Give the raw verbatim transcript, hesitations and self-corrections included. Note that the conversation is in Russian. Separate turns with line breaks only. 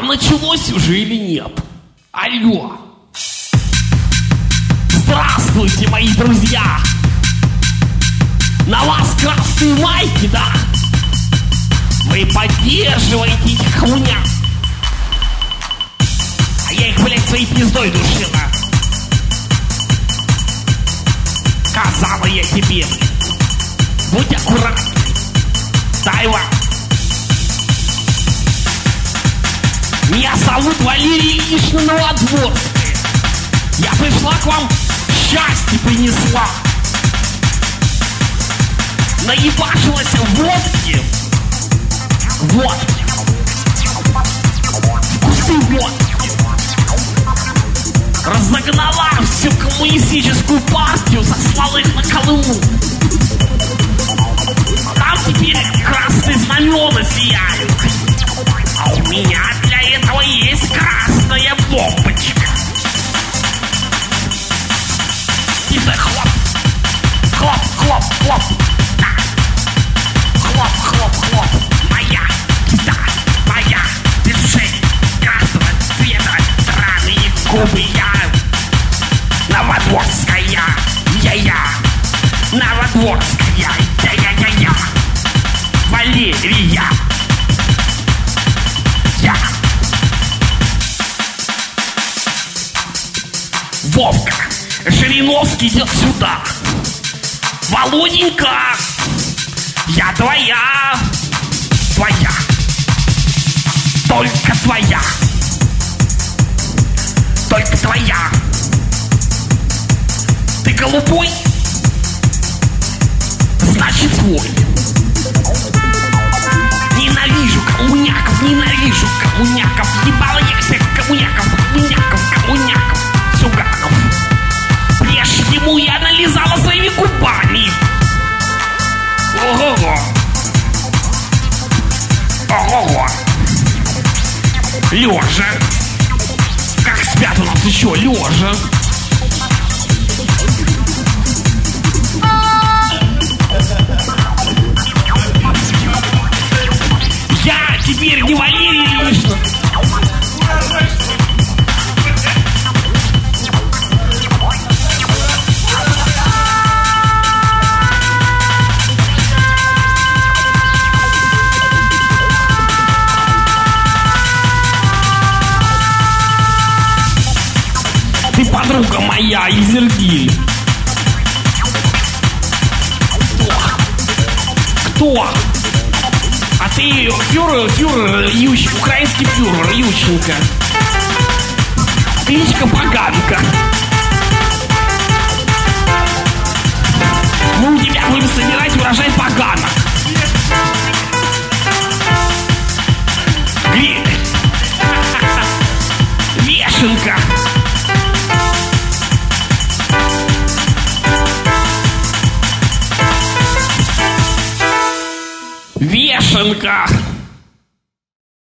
началось уже или нет? Алло. Здравствуйте, мои друзья. На вас красные майки, да? Вы поддерживаете этих хмуняк. А я их, блядь, своей пиздой душила. Сказала я тебе. Будь аккуратный. Тайва. Меня зовут Валерия Ильинична Новодворская. Я пришла к вам, счастье принесла. Наебашилась водки. Водки. Вкусной водки. Разогнала всю коммунистическую партию, сослала их на Колыму. Там теперь красные знамена сияют. А у меня для этого есть красная бомбочка. Типа хлоп, хлоп, хлоп, хлоп. Да. Хлоп, хлоп, хлоп. Моя, да, моя. Держи красного цвета драные губы. Я Новодворская, я-я. Новодворская, я-я-я-я. Валерия. Я. Вовка. Жириновский идет сюда. Володенька. Я твоя. Твоя. Только твоя. Только твоя. Ты голубой? Значит свой. Ненавижу коммуняков, ненавижу коммуняков. Ебала я всех коммуняков, коммуняков, коммуняков, сюганов. Прежде ему я нализала своими губами. Ого-го. Ого-го. Лежа. Как спят у нас еще лежа. Я теперь не Валерия Ильинична. Ты подруга моя, Изергиль. Кто? А ты фюрер, фюрер, Ющ, украинский фюрер, Ющенко. Кличка Поганка. Мы у тебя будем собирать урожай поганок. Вешенка. Вешенка.